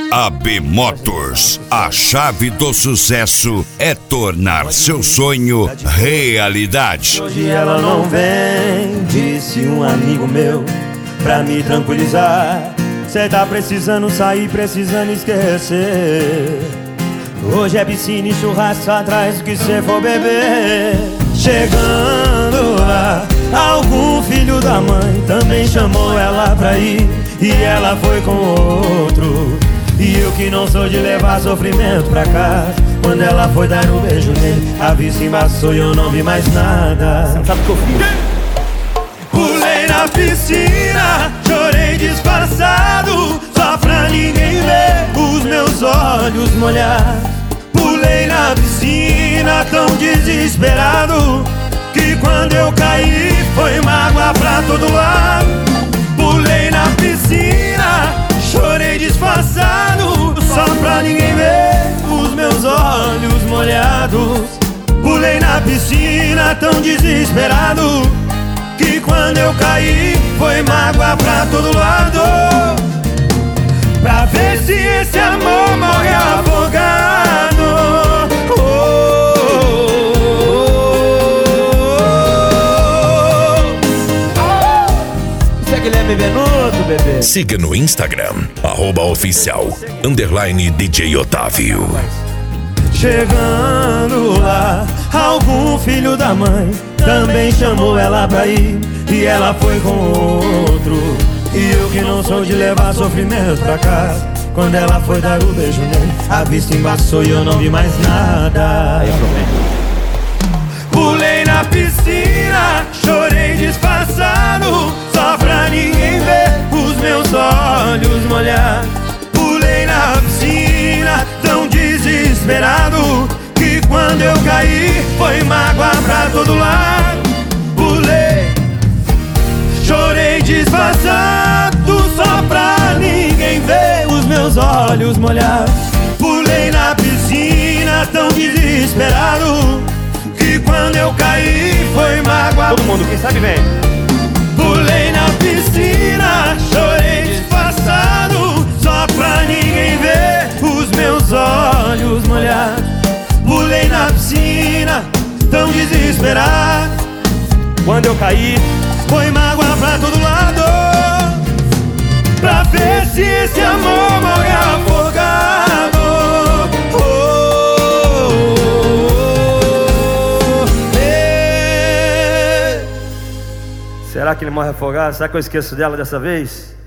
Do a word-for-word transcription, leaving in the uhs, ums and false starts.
A B Motors, a chave do sucesso é tornar seu sonho realidade. Hoje ela não vem, disse um amigo meu, pra me tranquilizar. Cê tá precisando sair, precisando esquecer. Hoje é piscina e churrasco atrás do que cê for beber. Chegando lá, algum filho da mãe também chamou ela pra ir, e ela foi com outro. E eu que não sou de levar sofrimento pra casa, quando ela foi dar um beijo nele, a vista embaçou e eu não vi mais nada. Você não sabe o que eu fiz? Pulei na piscina, chorei disfarçado, só pra ninguém ver os meus olhos molhados. Pulei na piscina tão desesperado, que quando eu caí foi mágoa pra todo lado. Pulei na piscina, chorei disfarçado, só pra ninguém ver os meus olhos molhados. Pulei na piscina tão desesperado, que quando eu caí foi mágoa pra todo lado. Pra ver se esse amor morre afogado. Oh, oh, oh. Isso é Guilherme Benuto, bebê. Siga no Instagram, arroba oficial, underline D J Otávio. Chegando lá, algum filho da mãe também chamou ela pra ir, e ela foi com outro. E eu que não sou de levar sofrimento pra casa, quando ela foi dar o beijo nele, a vista embaçou e eu não vi mais nada. Pulei na piscina, chorei disfarçado, só pra ninguém ver os meus olhos molhados. Pulei na piscina tão desesperado, que quando eu caí foi mágoa pra todo lado. Pulei, chorei disfarçado, só pra ninguém ver os meus olhos molhados. Pulei na piscina tão desesperado, que quando eu caí foi mágoa. Todo mundo, quem sabe vem. Pulei na piscina, chorei disfarçado, só pra ninguém ver os meus olhos molhados. Pulei na piscina tão desesperado, Quando eu caí, foi mágoa pra todo lado. Pra ver se esse amor morre afogado. Oh, oh, oh, eh. será que ele morre afogado? Será que eu esqueço dela dessa vez?